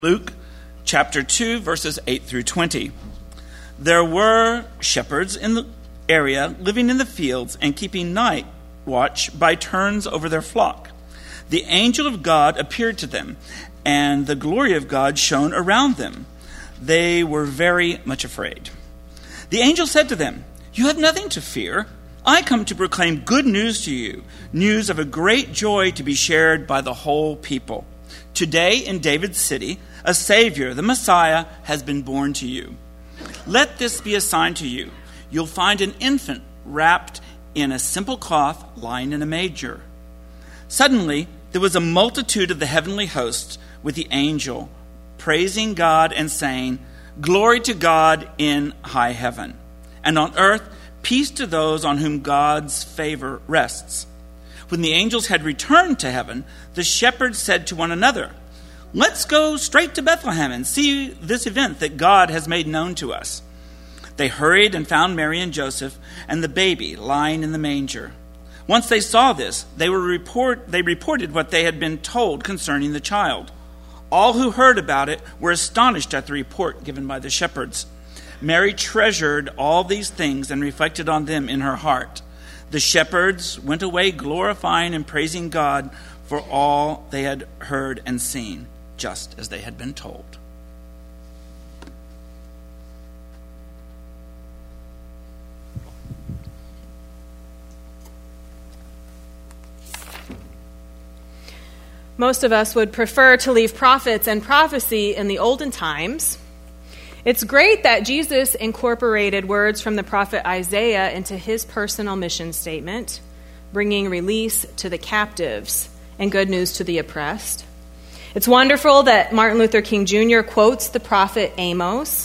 Luke chapter 2, verses 8 through 20. There were shepherds in the area living in the fields and keeping night watch by turns over their flock. The angel of God appeared to them, and the glory of God shone around them. They were very much afraid. The angel said to them, "You have nothing to fear. I come to proclaim good news to you, news of a great joy to be shared by the whole people. Today in David's city, a Savior, the Messiah, has been born to you. Let this be a sign to you. You'll find an infant wrapped in a simple cloth lying in a manger." Suddenly, there was a multitude of the heavenly hosts with the angel, praising God and saying, "Glory to God in high heaven, and on earth peace to those on whom God's favor rests." When the angels had returned to heaven, the shepherds said to one another, "Let's go straight to Bethlehem and see this event that God has made known to us." They hurried and found Mary and Joseph and the baby lying in the manger. Once they saw this, they reported what they had been told concerning the child. All who heard about it were astonished at the report given by the shepherds. Mary treasured all these things and reflected on them in her heart. The shepherds went away glorifying and praising God for all they had heard and seen, just as they had been told. Most of us would prefer to leave prophets and prophecy in the olden times. It's great that Jesus incorporated words from the prophet Isaiah into his personal mission statement, bringing release to the captives and good news to the oppressed. It's wonderful that Martin Luther King Jr. quotes the prophet Amos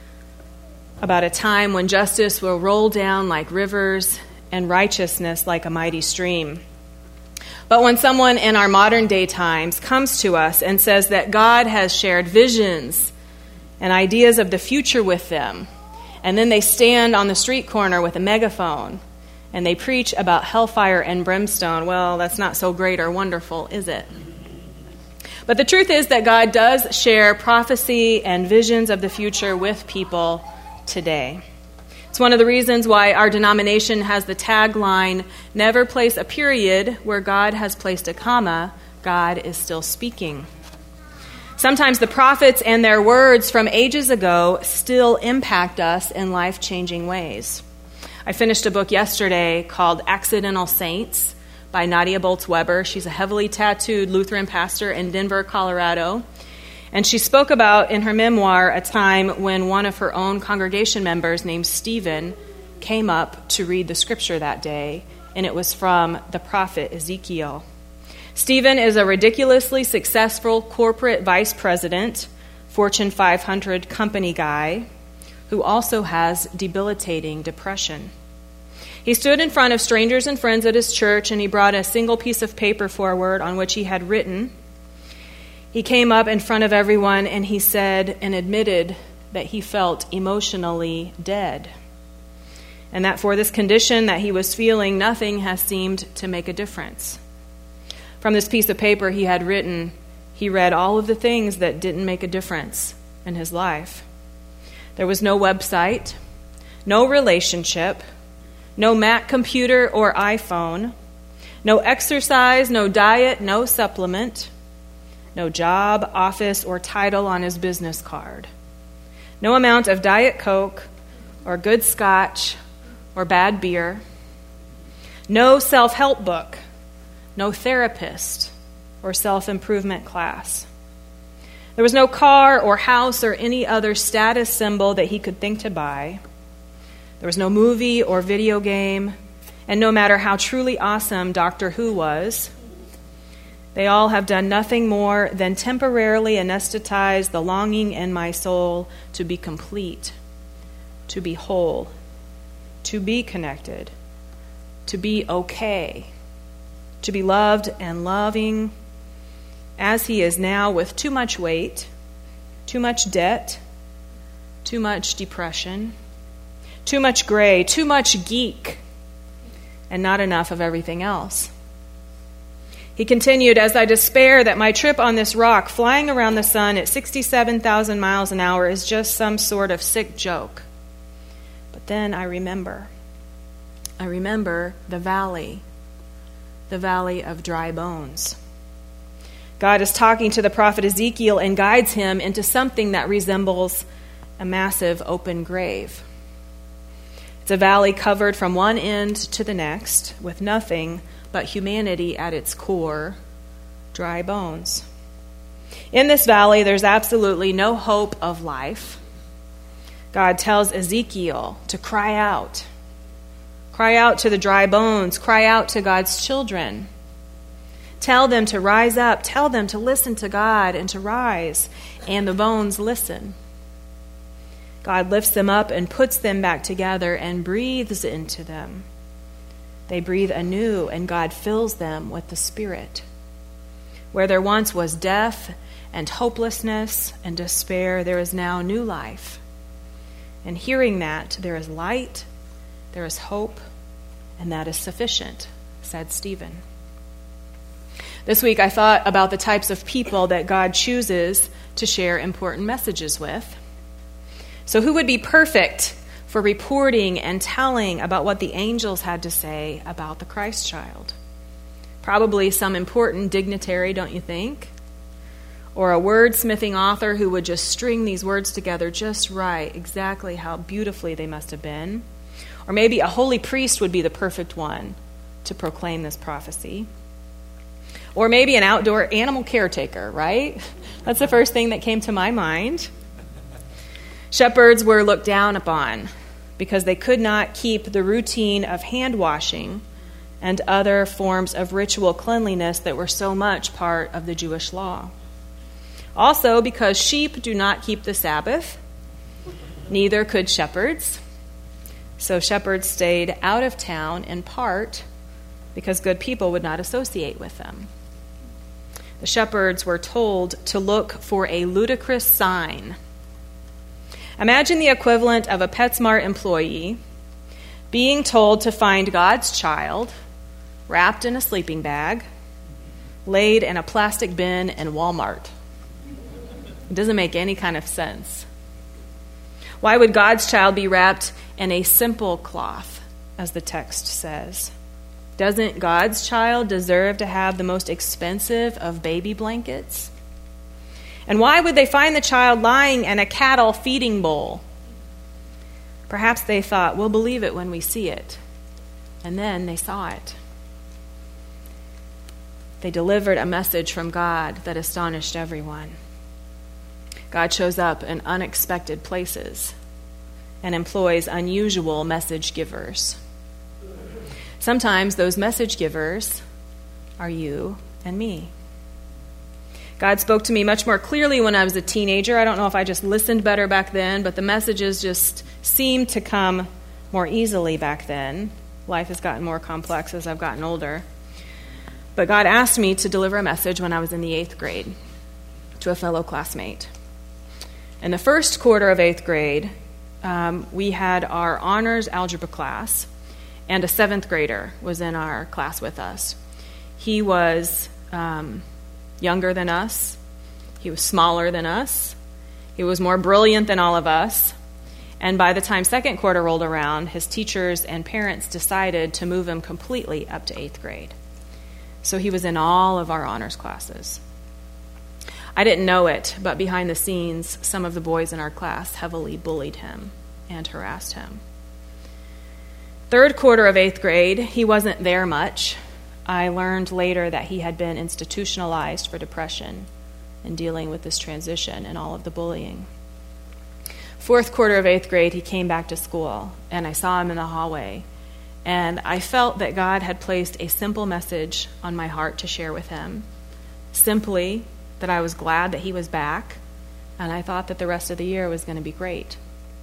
about a time when justice will roll down like rivers and righteousness like a mighty stream. But when someone in our modern day times comes to us and says that God has shared visions and ideas of the future with them, and then they stand on the street corner with a megaphone and they preach about hellfire and brimstone, well, that's not so great or wonderful, is it? But the truth is that God does share prophecy and visions of the future with people today. It's one of the reasons why our denomination has the tagline, "Never place a period where God has placed a comma, God is still speaking." Sometimes the prophets and their words from ages ago still impact us in life-changing ways. I finished a book yesterday called Accidental Saints by Nadia Bolz-Weber. She's a heavily tattooed Lutheran pastor in Denver, Colorado. And she spoke about, in her memoir, a time when one of her own congregation members named Stephen came up to read the scripture that day, and it was from the prophet Ezekiel. Stephen is a ridiculously successful corporate vice president, Fortune 500 company guy, who also has debilitating depression. He stood in front of strangers and friends at his church, and he brought a single piece of paper forward on which he had written. He came up in front of everyone and he said and admitted that he felt emotionally dead, and that for this condition that he was feeling, nothing has seemed to make a difference. From this piece of paper he had written, he read all of the things that didn't make a difference in his life. There was no website, no relationship, no Mac computer or iPhone, no exercise, no diet, no supplement, no job, office, or title on his business card. No amount of Diet Coke or good scotch or bad beer. No self-help book. No therapist or self-improvement class. There was no car or house or any other status symbol that he could think to buy. There was no movie or video game. And no matter how truly awesome Doctor Who was, they all have done nothing more than temporarily anesthetize the longing in my soul to be complete, to be whole, to be connected, to be okay, to be loved and loving as he is now, with too much weight, too much debt, too much depression, too much gray, too much geek, and not enough of everything else. He continued, "As I despair that my trip on this rock, flying around the sun at 67,000 miles an hour, is just some sort of sick joke. But then I remember the valley of dry bones." God is talking to the prophet Ezekiel and guides him into something that resembles a massive open grave. It's a valley covered from one end to the next with nothing but humanity at its core, dry bones. In this valley, there's absolutely no hope of life. God tells Ezekiel to cry out. Cry out to the dry bones. Cry out to God's children. Tell them to rise up. Tell them to listen to God and to rise. And the bones listen. God lifts them up and puts them back together and breathes into them. They breathe anew, and God fills them with the Spirit. Where there once was death and hopelessness and despair, there is now new life. And hearing that, there is light, there is hope, and that is sufficient, said Stephen. This week I thought about the types of people that God chooses to share important messages with. So who would be perfect for reporting and telling about what the angels had to say about the Christ child? Probably some important dignitary, don't you think? Or a wordsmithing author who would just string these words together just right, exactly how beautifully they must have been. Or maybe a holy priest would be the perfect one to proclaim this prophecy. Or maybe an outdoor animal caretaker, right? That's the first thing that came to my mind. Shepherds were looked down upon because they could not keep the routine of hand washing and other forms of ritual cleanliness that were so much part of the Jewish law. Also, because sheep do not keep the Sabbath, neither could shepherds. So shepherds stayed out of town in part because good people would not associate with them. The shepherds were told to look for a ludicrous sign. Imagine the equivalent of a PetSmart employee being told to find God's child wrapped in a sleeping bag, laid in a plastic bin in Walmart. It doesn't make any kind of sense. Why would God's child be wrapped in a simple cloth, as the text says? Doesn't God's child deserve to have the most expensive of baby blankets? And why would they find the child lying in a cattle feeding bowl? Perhaps they thought, we'll believe it when we see it. And then they saw it. They delivered a message from God that astonished everyone. God shows up in unexpected places and employs unusual message givers. Sometimes those message givers are you and me. God spoke to me much more clearly when I was a teenager. I don't know if I just listened better back then, but the messages just seemed to come more easily back then. Life has gotten more complex as I've gotten older. But God asked me to deliver a message when I was in the 8th grade to a fellow classmate. In the first quarter of 8th grade, we had our honors algebra class, and a 7th grader was in our class with us. He was younger than us. He was smaller than us. He was more brilliant than all of us. And by the time 2nd quarter rolled around, his teachers and parents decided to move him completely up to 8th grade. So he was in all of our honors classes. I didn't know it, but behind the scenes, some of the boys in our class heavily bullied him and harassed him. 3rd quarter of 8th grade, he wasn't there much. I learned later that he had been institutionalized for depression and dealing with this transition and all of the bullying. 4th quarter of 8th grade, he came back to school, and I saw him in the hallway. And I felt that God had placed a simple message on my heart to share with him. Simply that I was glad that he was back, and I thought that the rest of the year was going to be great.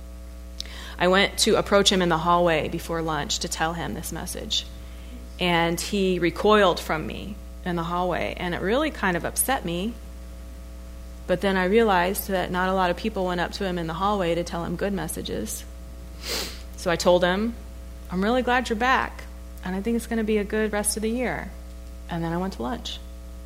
I went to approach him in the hallway before lunch to tell him this message. And he recoiled from me in the hallway, and it really kind of upset me. But then I realized that not a lot of people went up to him in the hallway to tell him good messages. So I told him, I'm really glad you're back, and I think it's going to be a good rest of the year. and then I went to lunch.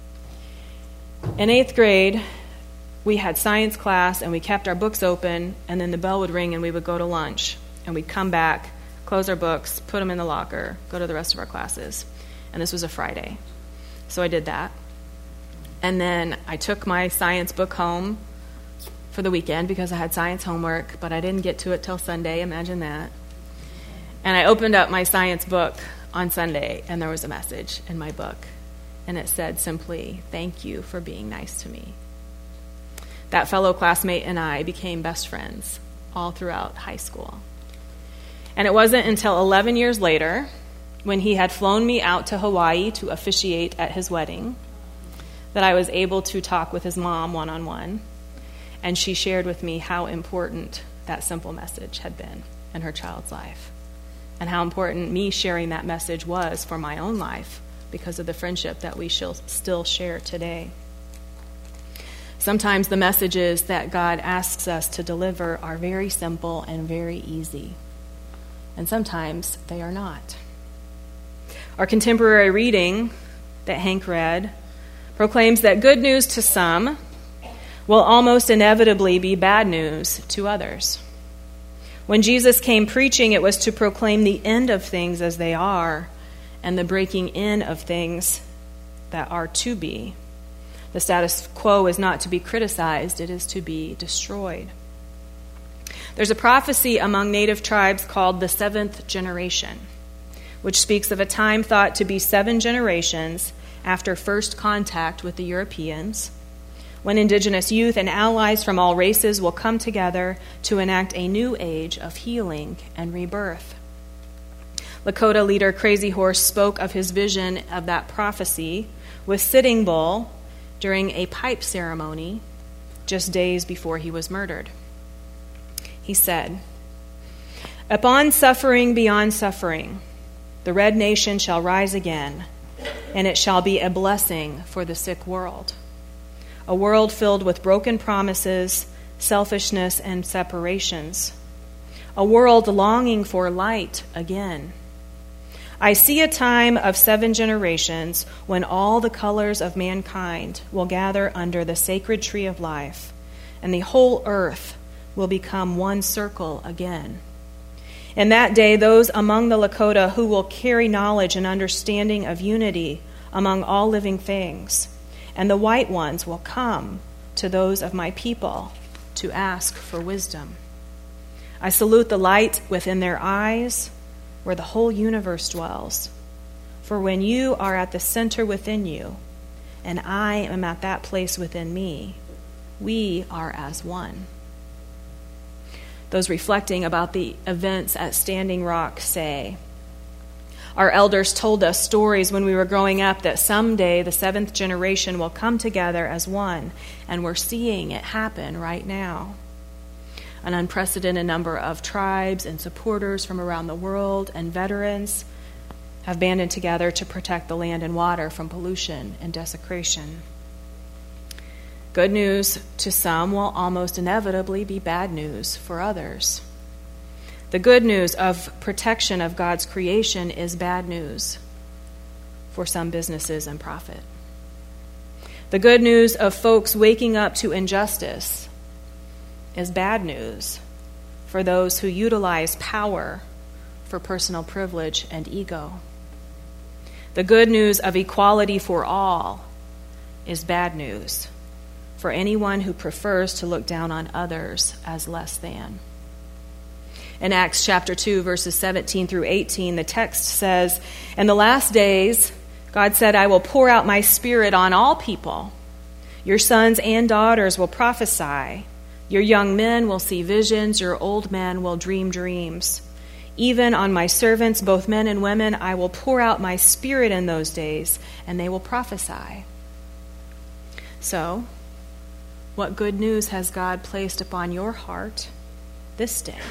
In 8th grade, we had science class, and we kept our books open, and then the bell would ring, and we would go to lunch. And we'd come back, close our books, put them in the locker, go to the rest of our classes. And this was a Friday. So I did that. And then I took my science book home for the weekend because I had science homework, but I didn't get to it till Sunday. Imagine that. And I opened up my science book on Sunday, and there was a message in my book. And it said simply, "Thank you for being nice to me." That fellow classmate and I became best friends all throughout high school. And it wasn't until 11 years later, when he had flown me out to Hawaii to officiate at his wedding, that I was able to talk with his mom one-on-one, and she shared with me how important that simple message had been in her child's life, and how important me sharing that message was for my own life because of the friendship that we still share today. Sometimes the messages that God asks us to deliver are very simple and very easy, and sometimes they are not. Our contemporary reading that Hank read proclaims that good news to some will almost inevitably be bad news to others. When Jesus came preaching, it was to proclaim the end of things as they are and the breaking in of things that are to be. The status quo is not to be criticized, it is to be destroyed. There's a prophecy among native tribes called the 7th generation, which speaks of a time thought to be 7 generations after first contact with the Europeans, when indigenous youth and allies from all races will come together to enact a new age of healing and rebirth. Lakota leader Crazy Horse spoke of his vision of that prophecy with Sitting Bull during a pipe ceremony just days before he was murdered. He said, "Upon suffering beyond suffering, the Red Nation shall rise again, and it shall be a blessing for the sick world. A world filled with broken promises, selfishness, and separations. A world longing for light again. I see a time of 7 generations when all the colors of mankind will gather under the sacred tree of life, and the whole earth will become one circle again. In that day, those among the Lakota who will carry knowledge and understanding of unity among all living things, and the white ones will come to those of my people to ask for wisdom. I salute the light within their eyes, where the whole universe dwells. For when you are at the center within you, and I am at that place within me, we are as one." Those reflecting about the events at Standing Rock say, "Our elders told us stories when we were growing up that someday the 7th generation will come together as one, and we're seeing it happen right now. An unprecedented number of tribes and supporters from around the world and veterans have banded together to protect the land and water from pollution and desecration. Good news to some will almost inevitably be bad news for others. The good news of protection of God's creation is bad news for some businesses and profit. The good news of folks waking up to injustice is bad news for those who utilize power for personal privilege and ego. The good news of equality for all is bad news for anyone who prefers to look down on others as less than. In Acts chapter 2, verses 17 through 18, the text says, "In the last days, God said, I will pour out my spirit on all people. Your sons and daughters will prophesy. Your young men will see visions. Your old men will dream dreams. Even on my servants, both men and women, I will pour out my spirit in those days, and they will prophesy." So, what good news has God placed upon your heart this day?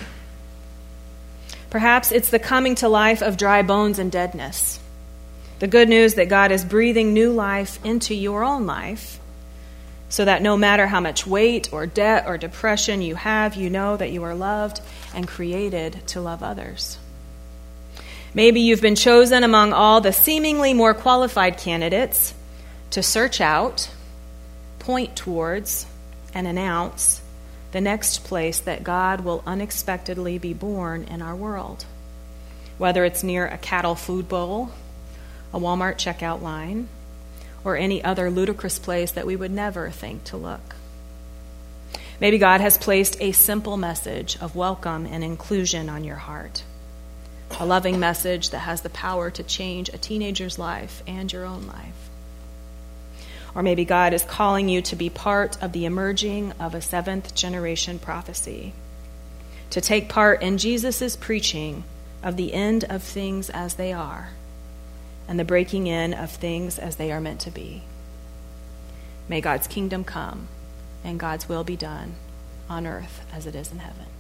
Perhaps it's the coming to life of dry bones and deadness. The good news that God is breathing new life into your own life, so that no matter how much weight or debt or depression you have, you know that you are loved and created to love others. Maybe you've been chosen among all the seemingly more qualified candidates to search out, point towards, and announce the next place that God will unexpectedly be born in our world. Whether it's near a cattle food bowl, a Walmart checkout line, or any other ludicrous place that we would never think to look. Maybe God has placed a simple message of welcome and inclusion on your heart. A loving message that has the power to change a teenager's life and your own life. Or maybe God is calling you to be part of the emerging of a seventh generation prophecy, to take part in Jesus' preaching of the end of things as they are and the breaking in of things as they are meant to be. May God's kingdom come and God's will be done on earth as it is in heaven.